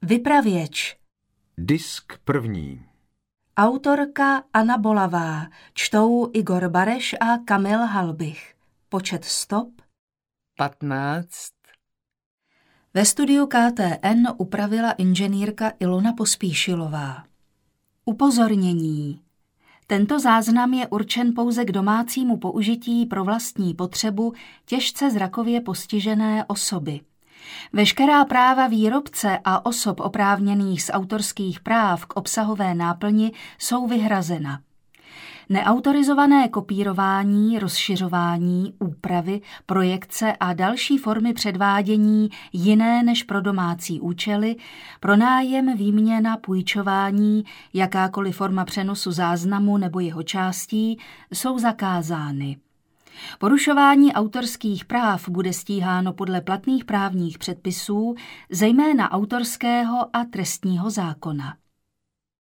Vypravěč. Disk první. Autorka Anna Bolavá. Čtou Igor Bareš a Kamil Halbich. Počet stop 15. Ve studiu KTN upravila inženýrka Ilona Pospíšilová. Upozornění. Tento záznam je určen pouze k domácímu použití pro vlastní potřebu těžce zrakově postižené osoby. Veškerá práva výrobce a osob oprávněných z autorských práv k obsahové náplni jsou vyhrazena. Neautorizované kopírování, rozšiřování, úpravy, projekce a další formy předvádění jiné než pro domácí účely, pronájem, výměna, půjčování, jakákoliv forma přenosu záznamu nebo jeho částí jsou zakázány. Porušování autorských práv bude stíháno podle platných právních předpisů, zejména autorského a trestního zákona.